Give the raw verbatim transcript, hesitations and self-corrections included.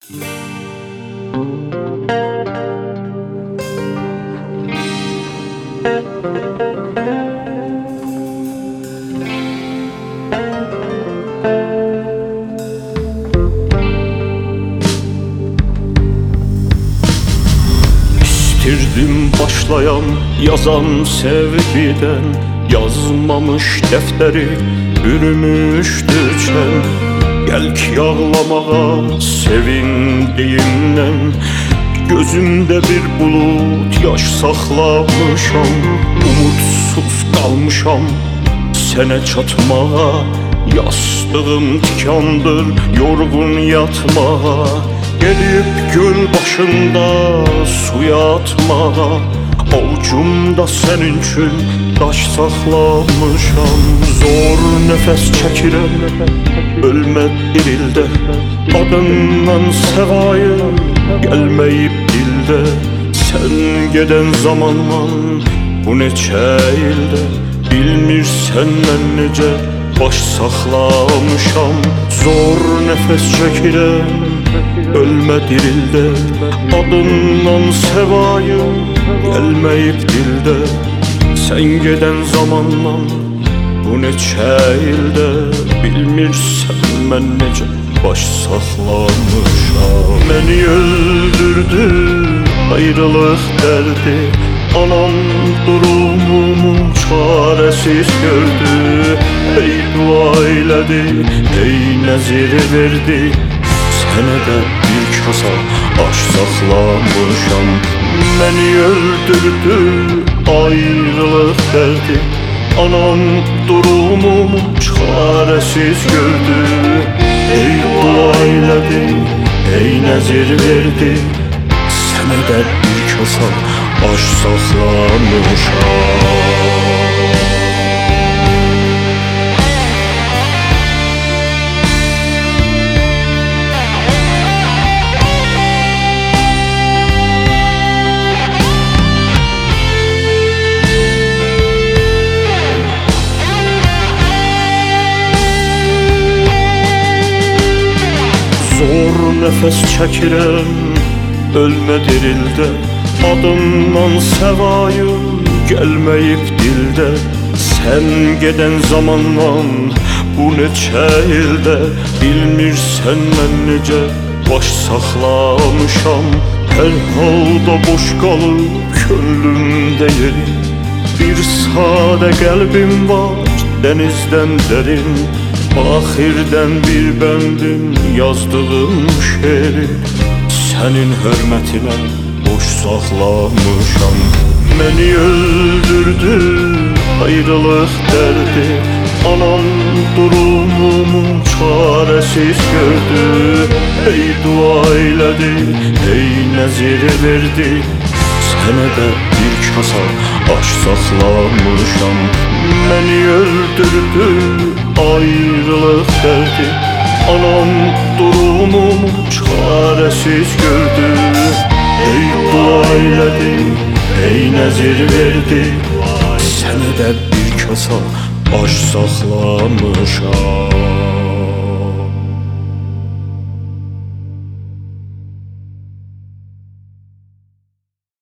İstirdim başlayan, yazan sevgiden, yazmamış defteri bürümüştü çen. Gel ki ağlamağa sevindiğimden, gözümde bir bulut yaş saklamışam. Umutsuz kalmışam sene çatmağa, yastığım tikandır yorgun yatmağa. Gelip göl başında suya atmağa, avucumda senin için taş saklamışam. Zor nefes çekirem, ölme dirilde, adından sevayı gelmeyip dilde. Sen geden zamandan bu neçə ilde, bilmirsen ben nece baş saklamışam. Zor nefes çekirem, ölme dirilde, adından sevayı gelmeyip dilde. Sen geden zamandan bu neçə ilde, bilmirsen ben nece baş saklamışam. Beni öldürdü ayrılık derdi, anam durumumu çaresiz gördü. Ey dua eyledi, ey nezir verdi, senede bir kasa aş saklamışam. Beni öldürdü ayrılık derdi, anam durumumu çaresiz gördü. Ey dua eyledi, ey nezir verdi, senede bir kasa aş saklamışam. Zor nefes çekirem, ölme dirilde, adından sevayı gelmeyip dilde. Sen geden zamandan bu neçə ilde, bilmirsen ben nece baş saklamışam. Her halda boş kalır könlümde yeri, bir sade kalbim var denizden derin. Ahirden bir bendim yazdığım şiiri, senin hürmetine boş saklamışam. Beni öldürdü ayrılık derdi, anam durumumu çaresiz gördü. Ey dua eyledi, ey nezir verdi, senede bir kasa aş saklamışam. Beni öldürdü ayrılık derdi, anam durumumu çaresiz gördü. Ey dua eyledi, ey nezir verdi, senede bir kasa aş saklamışam.